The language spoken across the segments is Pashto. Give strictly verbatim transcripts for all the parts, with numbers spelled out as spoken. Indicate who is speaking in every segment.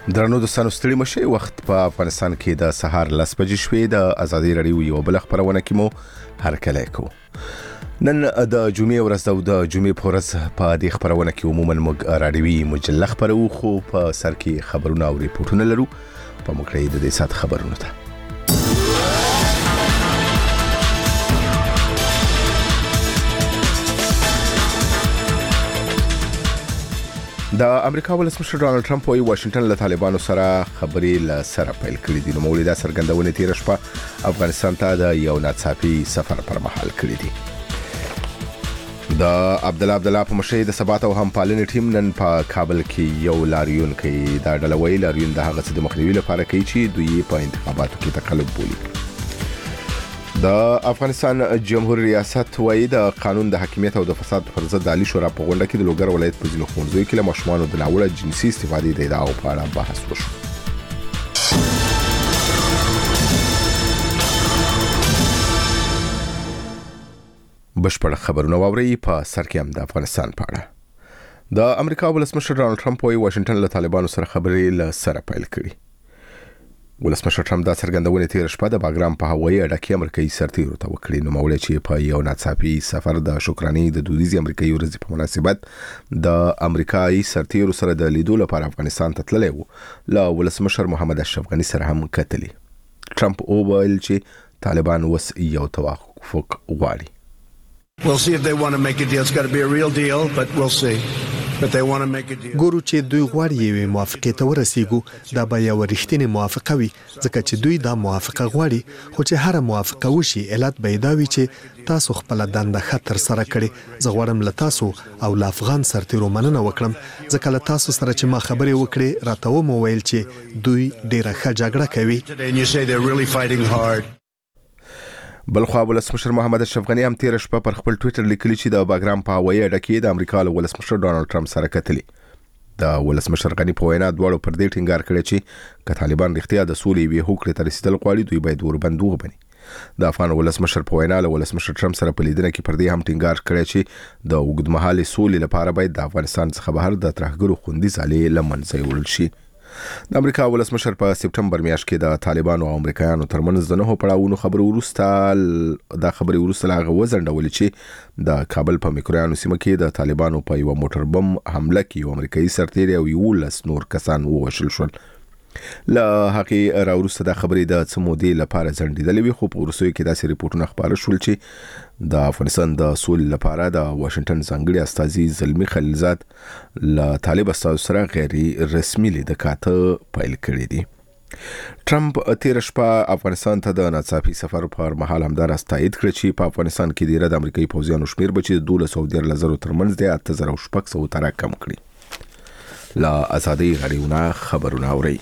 Speaker 1: درنو دوستانو ستړي مشي وخت په افغانستان کې د سهار لس بجې شوې د ازادي رادیو یو بل خبرونه کې مو هرکلی کو نن د جمعې ورځ او د جمعې په ورځ په دې خبرونه کې عموما موږ رادیوي مجله خبرو خو په سر کې خبرونه او ریپورتونه لرو په مکړې د دې سات خبرونه ته د امریکا ولسمشر ډونالد ټرمپ وايي واشنگټن له طالبانو سره خبرې له سره پیل کړې دي. نو مولدا سرګندونه تیر شپه افغانستان ته د یو ناڅاپي سفر پر مهال کړې دي. د عبد الله عبد الله په مشرۍ د ثبات او همپالنې ټیم نن په کابل کې یو لاریون کوي. دا ډلوي لاریون د هغه څه د مخنیوي لپاره کوي چې دوی په انتخاباتو کې تقلب بولي. د افغانستان جمهور ریاست وايي د قانون د حاکمیت او د فساد پر ضد د عالی شورا په غونډه کې د لوګر ولایت په ځینو ښوونځیو کې له ماشومانو د ناوړه جنسي استفادې د ادعاو په اړه بحث وشو. بشپړ خبرونه واوري په سر کې هم د افغانستان په اړه. د امریکا ولسمشر ډونالد ټرمپ وايي واشنگټن له طالبانو سره خبرې له سره پیل کړي. ولسمشر ټرمپ دا څرګندونه تیر شپه د باګرام په هوایي اډه کې امریکایي سرتیرو ته وکړي. نو مولې چې په یو ناڅاپي سفر د شکرانې د دودیزي امریکایي ورځې په مناسبت د امریکایي سرتیرو سره د لیدو لپاره افغانستان ته تللی و. له ولسمشر محمد اشرف غني سره هم کتلی. ټرمپ وویل چې طالبان وس یو توافق غواړي.
Speaker 2: We'll see if they want to make a deal. It's got to be a real deal, but we'll see. But they want to make a deal.
Speaker 3: ګورو چې دوی غواړي یو موافقه ته ورسیږو. دا به یو رښتینی موافقه وي ځکه چې دوی دا موافقه غواړي. خو چې هر موافقه وشي علت به دا وي چې تاسو خپل دنده خطر سره کړی. زه غواړم له تاسو او له افغان سرتیرو مننه وکړم ځکه له تاسو سره چې ما خبرې وکړې راته و مو ویل چې دوی ډیره ښه جګړه کوي.
Speaker 2: And you say they're really fighting hard.
Speaker 1: بلخوا ولسمشر محمد اشرف غني هم تیر شپه پر خپل ټوئیټر لیکلی چې د باګرام په هوایي اډه کې د امریکا له ولسمشر ډونالد ټرمپ سره کتلی. د ولسمشر غني په وینا دواړو پر دې ټینګار کړی چې که طالبان رښتیا د سولې وی هوکړې ته رسیدل غواړي دوی باید وربند وبني. د افغان ولسمشر په وینا له ولسمشر ټرمپ سره په لیدنه کې پر دې هم ټینګار کړی چې د اوږدمهالې سولې لپاره باید د افغانستان څخه بهر د ترهګرو خوندي ځالې له منځه وړل شي. د امریکا ولسمشر په سپټمبر میاشت کې د طالبانو او امریکایانو ترمنځ د نهو پړاوونو خبرو وروسته د خبرې وروسته لاغه وزنډول چې د کابل په میکرویانو سیمه کې د طالبانو په یو موټر بم حمله کې یو امریکایي سرتیر او یو لس نور کسان ووژل شول. له هغې راوروسته د خبرې د څه مودې لپاره ځنډېدلې وي خو په وروستیو کې داسې ریپورټونه خپاره شول چې د افغانستان د سولې لپاره د واشنگټن ځانګړي استازي زلمي خلیلزاد له طالب استازو سره غیر رسمي لیدکاته پیل کړي دي. ټرمپ تیر شپه افغانستان ته د ناڅاپي سفر پر مهال همداراز تایید کړ چې په افغانستان کې ډیره د امریکایي پوځیانو شمیر به چې دولس سوه دیارلس زرو ترمنځ دی اته زره شپږ سوه ته راکم کړي. له ازادي رادیو نه خبرونه اورئ.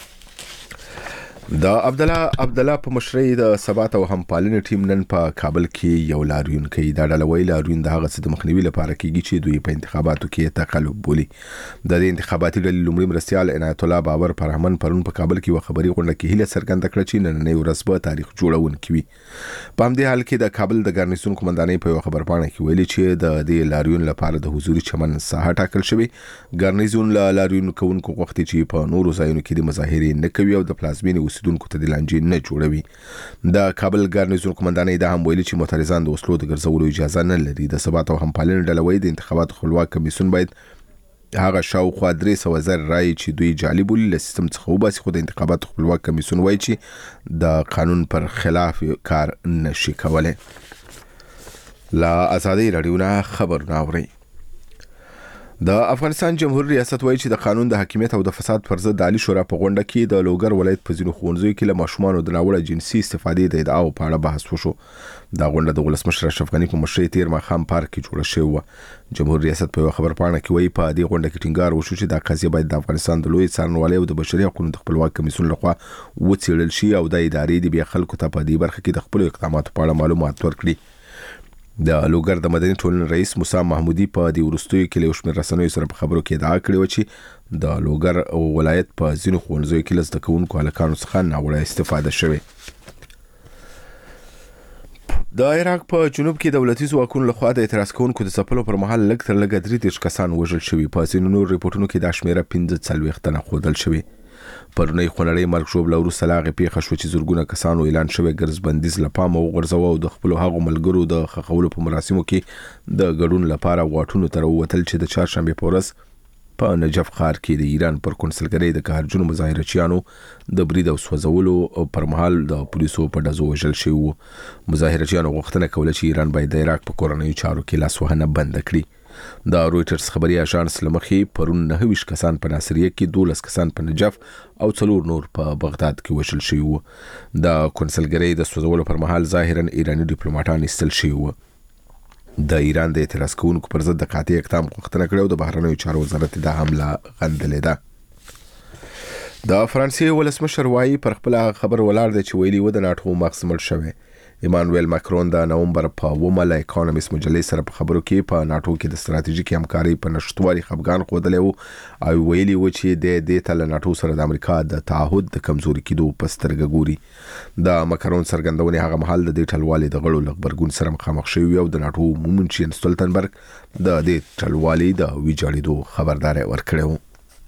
Speaker 1: د عبد الله عبد الله په مشرۍ د ثبات او همپالنې ټیم نن په کابل کې یو لاریون کوي. دا ډلوي لاریون د هغه څه د مخنیوي لپاره کیږي چې دوی په انتخاباتو کې تقلب بولي. د دې انتخاباتي ډلې لومړي مرستیال عنایت الله باور پرهمن پرون په کابل کې و خبري غونډه کې هیله څرګنده کړه چې نننۍ ورځ به تاریخ جوړونکې وي. په همدې حال کې د کابل د ګارنیزون قومندانۍ په یو خبرپاڼه کې ویلي چې د دې لاریون لپاره د حضوري چمن ساحه ټاکل شوی. ګارنیزون له لاریون کوونکو غوښتي چې په نورو ځایونو کې د مظاهرې نه کوي او د پلازمینې اوسیدونکو ته د لانجې نه جوړوي. د کابل ګارنیزون قومندانۍ دا هم ویلي چې معترضان د وسلو د ګرځولو اجازه نه لري. د ثبات او همپالنې ډلوي د انتخاباتو خپلواک کمیسیون باید هغه شاوخوا درې سوه زر رایې چې دوی جعلي بولي له سیستم څخه وباسي. خو د انتخاباتو خپلواک کمیسیون وایي چې د قانون پر خلاف کار نشي کولی. له ازادي رادیو نه خبرونه اورئ. د افغانستان جمهور ریاست وایي چې د قانون د حاکمیت او د فساد پر ضد د عالی شورا په غونډه کې د لوګر ولایت په ځینو ښوونځیو کې له ماشومانو د ناوړه جنسي استفادې د ادعاو په اړه بحث وشو. دا غونډه د ولسمشر اشرف غني په مشرۍ تیر ماښام پارک کې جوړه شوې وه. جمهور ریاست په یوه خبرپاڼه کې وایي په دې غونډه کې ټینګار وشو چې دا قضیه باید د افغانستان د لوی څارنوالۍ او د بشري حقوقو د خپلواک کمیسیون لخوا وڅېړل شي او د ادارې د بیا خلکو ته په دې برخه کې د خپلو اقداماتو په اړه معلومات ورکړي. د لوګر د مدني ټولنې رئیس موسی محمودي په دې وروستیو کې له یو شمېر رسنیو سره په خبرو کې ادعا کړې وه چې د لوګر ولایت په ځینو ښوونځیو کې له زده کوونکو هلکانو څخه ناوړه استفاده شوې. د عراق په جنوب کې دولتي ځواکونو لخوا د اعتراض کوونکو د ځپلو پر مهال لږ تر لږه درې دېرش کسان وژل شوي. په ځینو نورو ریپورټونو کې دا شمېره پنځه څلوېښت تنه ښودل شوې. پرونی خونړی مرګ شوب لورو سلاغه پیښه شو چې زورګونه کسانو اعلان شوی ګرځ بندیز لپاره او غرزو او د خپل هغو ملګرو د خخولو په مراسمو کې د ګډون لپاره واټونو تر وتل چې د چهارشنبه پورس په نجف ښار کې د ایران پر کنسلګرۍ د کارجونو مظاهرچیانو د برید او سوځولو پر مهال د پولیسو په ډزو وژل شوی وو. مظاهرچیانو غوښتنه کوله چې ایران باید د عراق په کورنیو چارو کې لاسوهنه بند کړي. د رويټرز خبري اژانس لمخې پرون نه ویش کسان په ناصریه کې دولس کسان په نجف او څلور نور په بغداد کې وژل شوی وو. د کنسلګرۍ د سوځولو پر مهال ظاهرا ایرانی ډیپلوماټان ایستل شوی وو. د ایران د اعتراض کوونکو پر ضد د قاطع اقدام غوښتنه کړې او د بهرنیو چارو وزارت د حمله غندلې ده. د فرانسې ولسمشر وايي پر خپل خبر ولاړ دی چې ویلي و د ناټو مغز مړ شوی. ایمانوئل ماکرون د نومبر په اوومه له اکونومیست مجلې سره په خبرو کې په ناټو کې د ستراتیژیکي همکارۍ په نشټوالي خفګان ښودلی و او ویلي و چې د دې ته له ناټو سره د امریکا د تعهد د کمزوري کېدو په سترګه ګوري. د ماکرون څرګندونې هغه مهال د دې ټلوالې د غړو له غبرګون سره مخامخ شوي او د ناټو عمومي چین ستولتنبرګ د دې ټلوالې د ویجاړېدو خبرداری ورکړی و.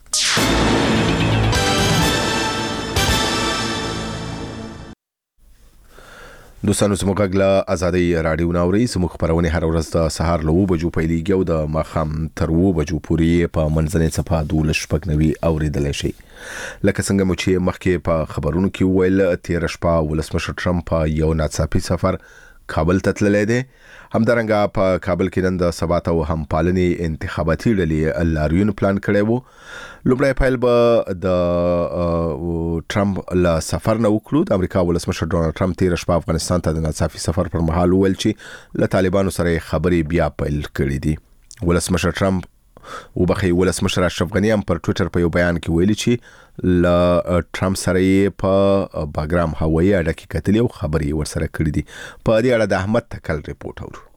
Speaker 1: دوستانو زموږ غږ آزادۍ رادیو ناوري زموږ خبرونه هر ورځ د سهار له اوه بجو پیلېږي او د ماښام تر اوه بجو پورې په منځنۍ صفحه دولس شپږ نوي اورېدلی شي. لکه څنګه مو چې مخکې په خبرونو کې ویل تېره شپه ولسمشر ټرمپ په یو ناڅاپي سفر کابل ته تللی دی. همدارنګه په کابل کې نن د ثبات او همپالنې انتخاباتي ډلې لاریون پلان کړی وو. لومړی پیل به د ټرمپ له سفر نه وکړو. د امریکا ولسمشر ډونالد ټرمپ تېره شپه افغانستان ته د ناڅاپي سفر پر مهال وویل چې له طالبانو سره خبرې بیا پیل کړې دي. ولسمشر ټرمپ وبخي ولسمشر اشرف غنی هم پر ټوئیټر په یو بیان کې ویلي چې له ټرمپ سره یې په باګرام هوایي اډه کې کتلې او خبرې ورسره کړې دي. په دې اړه د احمد تکل ریپورت اورو.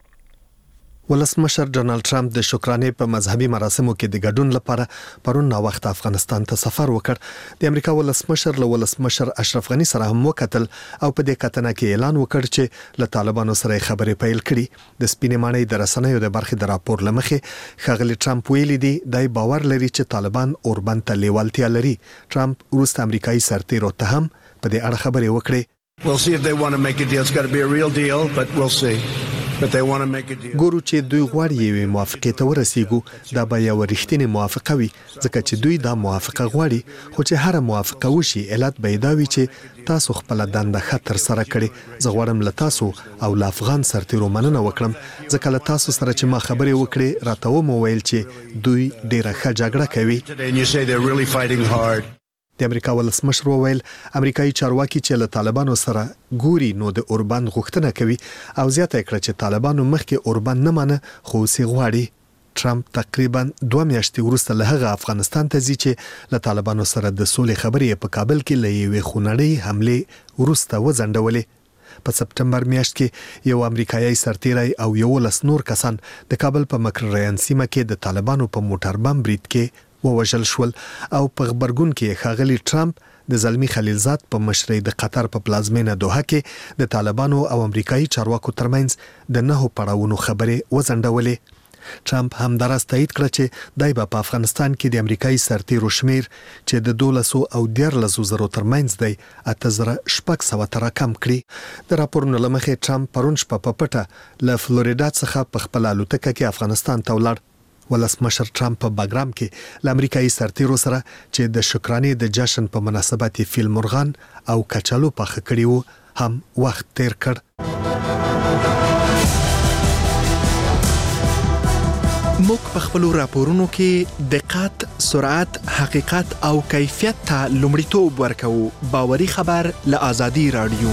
Speaker 3: ولسمشر ډونالد ټرمپ د شکرانې په مذهبي مراسمو کې د ګډون لپاره پرون نا وخت افغانستان ته سفر وکړ. د امریکا ولسمشر له ولسمشر اشرف غنی سره هم وکتل او په دې کتنه کې اعلان وکړ چې له طالبانو سره خبرې پیل کړي. د سپینې ماڼۍ د رسنیو د برخې د راپور لمخې ښاغلي ټرمپ ویلي دی دای باور لري چې طالبان اوربند ته لیوالتیا لري. ټرمپ وروسته امریکایي سرتیرو ته هم په دې اړه خبرې وکړې.
Speaker 2: We'll see if they want to make a deal. It's got to be a real deal, but we'll see. But they want to make a deal.
Speaker 3: ګورو چې دوی غواړي یوې موافقې ته ورسیږو. دا به یو رښتینی موافقه وي ځکه چې دوی دا موافقه غواړي. خو چې هر موافقه وشي علت به دا وي چې تاسو خپل دنده خطر سره کړي. زه غواړم له تاسو او له افغان سرتیرو مننه وکړم ځکه له تاسو سره چې ما خبرې وکړې راته و مو ویل چې دوی ډیره ښه جګړه کوي.
Speaker 2: And you say they're really fighting hard.
Speaker 3: د امریکا ولسمشر وویل امریکایي چارواکي چې له طالبانو سره ګوري نو د اوربند غوښتنه کوي او زیاته کړه چې طالبانو مخکې اوربند نه منه خو سي غواړي. ټرمپ تقریبا دوه میاشتې وروسته له هغه افغانستان ته ځي چې له طالبانو سره د سولې خبرې په کابل کې له یوې خونړۍ حمله وروسته وځنډولې. په سپټمبر میاشت کې یو امریکایي سرتیری او یو لس نور کسان د کابل په مکرریان سیمه کې د طالبانو په موټر بم برید کې ووژل شول او په خبرګون کې ښاغلي ټرمپ د زلمی خلیلزاد په مشرۍ د قطر په پلازمینه دوحه کې د طالبانو او امریکایي چارواکو ترمنځ د نهو پړاوونو خبرې وځنډولې. ټرمپ هم دراز تایید کړ چې دای په افغانستان کې د امریکایي سرتیرو شمیر چې د دولسو او دیارلسو زرو ترمنځ دی اته زره شپږ سوه ته راکم کړي. د راپورونو له مخې ټرمپ پرون شپه په پټه له فلوریدا څخه په خپل الوتکه کې افغانستان ته ولاړ. ولسمشر ټرمپ په باګرام کې له امریکایي سرتیرو سره چې د شکرانې د جشن په مناسبت فیل مرغان او کچالو پخ کړي وو هم وخت تیر کړ.
Speaker 4: موږ په خپل راپورونو کې دقت، سرعت، حقیقت او کیفیت ته لومړیتوب ورکوو. باوري خبر له آزادۍ رادیو.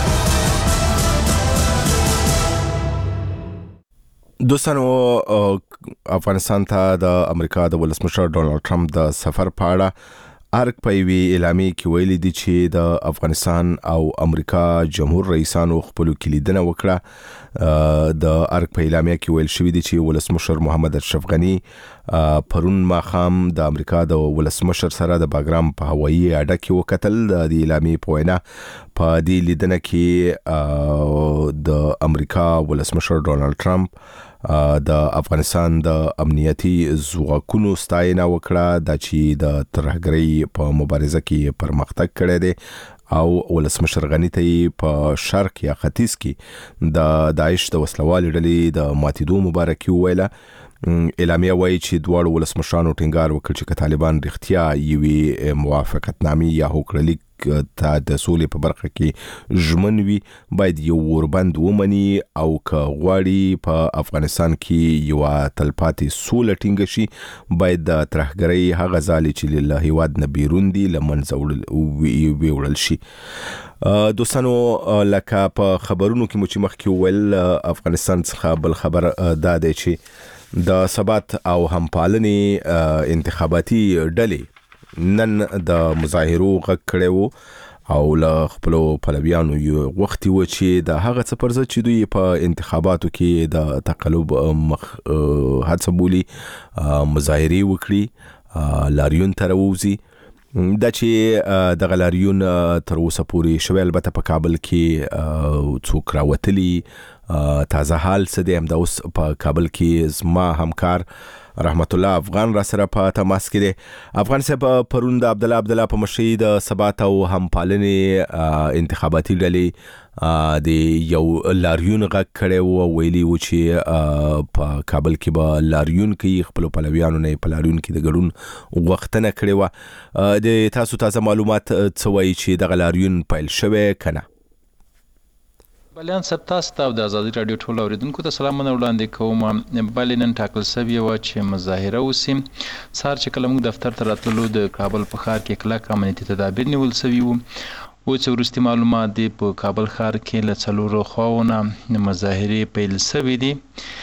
Speaker 1: دوستانو افغانستان ته د امریکا د ولسمشر ډونالد ټرمپ د سفر په اړه ارګ په وی اعلامیه کې ویلي دي چې د افغانستان او امریکا جمهور رئیسانو خپل کلیدنه وکړه. د ارګ په اعلامیه کې ویل شوی دی چې ولسمشر محمد اشرف غنی پرون ماخام د امریکا د ولسمشر سره د باګرام په هوایي اډه کې وکتل. د اعلامیه په وینا په دې لیدنه کې د امریکا ولسمشر ډونالد ټرمپ د افغانستان د امنیتي ځواکونو ستاینه وکړه د چې د ترهګرۍ په مبارزه کې پرمختګ کړی دی او ولسمشر غنی ته په شرق یا ختیځ کې د داعش د وسلوال ډلې د ماتیدو مبارکي ویله. اعلامیه وایي چې دواړو ولسمشرانو ټینګار وکړ چې طالبان رښتیا یوې موافقتنامې یا هوکړلیک ته د سولې په برخه کې ژمن وي باید یو وربند ومني او که غواړي په افغانستان کې یو تلپاتې سوله ټینګه شي باید د ترهګرۍ هغه ځالې چې له هیواد نه بیرون دي له منځه ویوړل شي. دوستانو لکه په خبرونو کې مو چې مخکې وویل افغانستان څخه بل خبر دا دی چې د ثبات او همپالنې انتخاباتي ډلې نن د مظاهرو غږ کړی وو او له خپلو پلویانو یو غوښتي وو چې د هغه څه پر ضد چې دوی په انتخاباتو کې د تقلب مخ هڅه بولي مظاهرې وکړي لاریون ته راووځي. دا چې دغه لاریون تر اوسه پورې شوی البته په کابل کې څوک راوتلي تازه حال څه دی همدا اوس په کابل کې زما همکار رحمت الله افغان را سره په تماس کې دی. افغان صاحب پرون د عبدالله عبدالله په مشرۍ د ثبات او همپالنې انتخاباتي ډلې د یو لاریون غږ کړی وو ویلي وو چې په کابل کې به لاریون کوي خپلو پلویانو نه په لاریون کې د ګډون غوښتنه کړې وه. د تاسو تازه معلومات څه وایي چې دغه لاریون پیل شوی که نه؟
Speaker 5: بلیان صاحب تاسو ته او د ازادي راډیو ټول اوریدونکو ته سلامونه وړاندې کوم. بلې نن ټاکل سوې وه چې مظاهره وسي. سهار چې کله موږ دفتر ته راتللو د کابل په ښار کې کلک امنیتي تدابیر نیول سوي وو. اوس وروستي معلومات دي په کابل ښار کې له څلورو خواوو نه مظاهرې پیل سوي دي.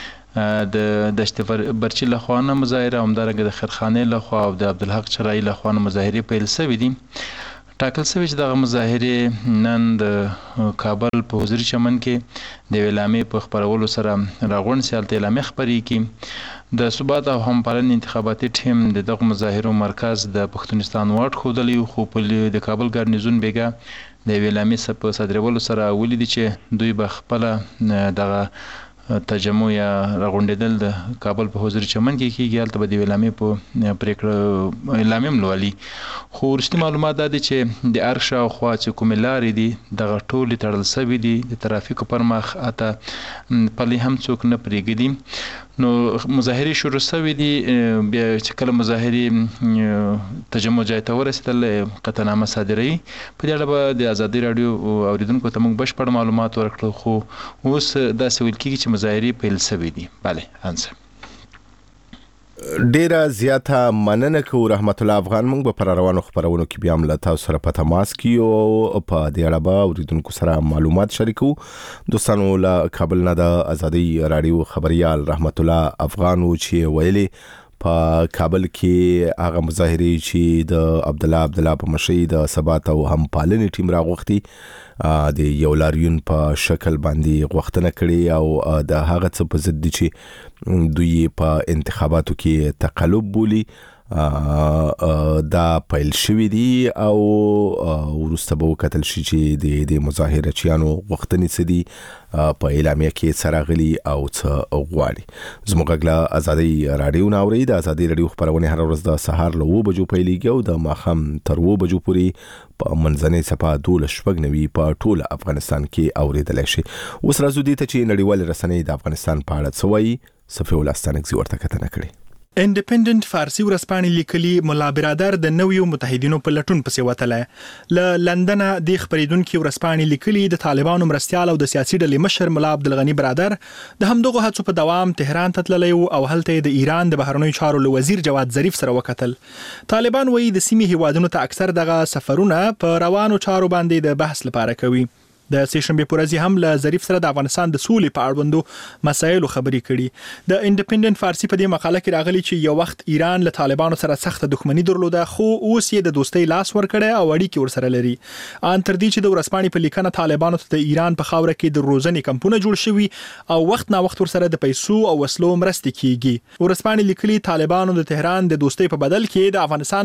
Speaker 5: د دشت برچي له خوا نه مظاهره همدارنګه د خیرخانې له خوا او د عبدالحق چرایي له خوا نه مظاهرې پیل سوي دي. ټاکل شوی چې دغه مظاهرې نن د کابل په حضوري چمن کې د اعلامیې په خپرولو سره راغونډ سي. هلته اعلامیه خپرې کړي. د ثبات او همپالنې انتخاباتي ټیم د دغه مظاهرو مرکز د پښتونستان واټ ښودلی و خو په د کابل ګارنیزون بیګا د اعلامیې په صادرولو سره ولیدي چې دوی به خپله دغه تجمع یا راغونډېدل د کابل په حضوري چمن کې کېږي. هلته به د اعلامیې په پرېکړه اعلامیه هم لولي. خو وروستي معلومات دا دي چې د ارګ شاوخوا چې کومې لارې دي دغه ټولې تړل سوي دي. د ترافیکو پر مخ اته پلې هم څوک نه پرېږدي. نو مظاهرې شروع سوي دي. بیا چې کله مظاهرې تجمع ځای ته ورسېدل قطعنامه صادروي. په دې اړه به د ازادي راډیو اوریدونکو ته موږ بشپړ معلومات ورکړو خو اوس داسې ویل کېږي چې مظاهرې پیل سوي دي. بله انسه
Speaker 1: ډیره زیاته مننه کوو رحمت الله افغان. موږ به پر روانو خبرونو کې بیا هم له تاسو سره په تماس کې او په دې اړه به اوریدونکو سره معلومات شریکو. دوستانو له کابل نه د ازادي راډیو خبريال رحمت الله افغان و چې ویلي په کابل کې هغه مظاهرې چې د عبدالله عبدالله په مشرۍ د ثبات او همپالنې ټیم راغوښتي د یو لاریون په شکل باندې غوښتنه کړې او د هغه څه په ضد دي چې دوی په انتخاباتو کې تقلب بولي. دا پیل شوی دی او وروسته به وکتل شي چې د د مظاهرچیانو غوښتنې څه دي په اعلامیه کې څه راغلي او څه غواړي. زموږ غږ له ازادي راډیو نه اورئ. د ازادي راډیو خبرونه هر ورځ د سهار له اوه بجو پیلېږي او د ماښام تر اوه بجو پورې په منځنۍ څپه دولس شپږ نوي په ټول افغانستان کې اوریدلی شي. اوس راځو دې ته چې نړیوالې رسنۍ د افغانستان په اړه څه وایي. صفي الله ستانکزي ورته کتنه کړې.
Speaker 4: انډیپندنت فارسی ورځپاڼې لیکلي ملا برادر د نویو متحدینو په لټون پسې وتلی. له لندن د خبرېدونکو ورځپاڼې لیکلي د طالبانو مرستیال او د سیاسي ډلې مشر ملا عبدالغني برادر د همدغه هڅو په دوام تهران ته تللی او هلته د ایران د بهرنیو چارو له وزیر جواد ظریف سره وکتل. طالبان وایي د سیمې هیوادونو ته اکثر دغه سفرونه په روانو چارو باندې د بحث لپاره کوي. د سیشنبه پر ورځ هم له ظریف سره د افغانستان د سولې په اړوندو مسایلو خبرې کړي. د انډیپندنت فارسی په دې مقاله کې راغلي چې یو وخت ایران له طالبانو سره سخت دښمنی درلوده خو اوس یې د دوستۍ لاس ورکړی او اړیکې ورسره لري. ان تر دې چې د ورځپاڼې په لیکنه طالبانو ته د ایران په خاوره کې د روزنې کمپونه جوړ شوي او وخت نا وخت ورسره د پیسو او وسلو مرستې کیږي. ورځپاڼې لیکلي طالبانو د تهران د دوستۍ په بدل کې د افغانستان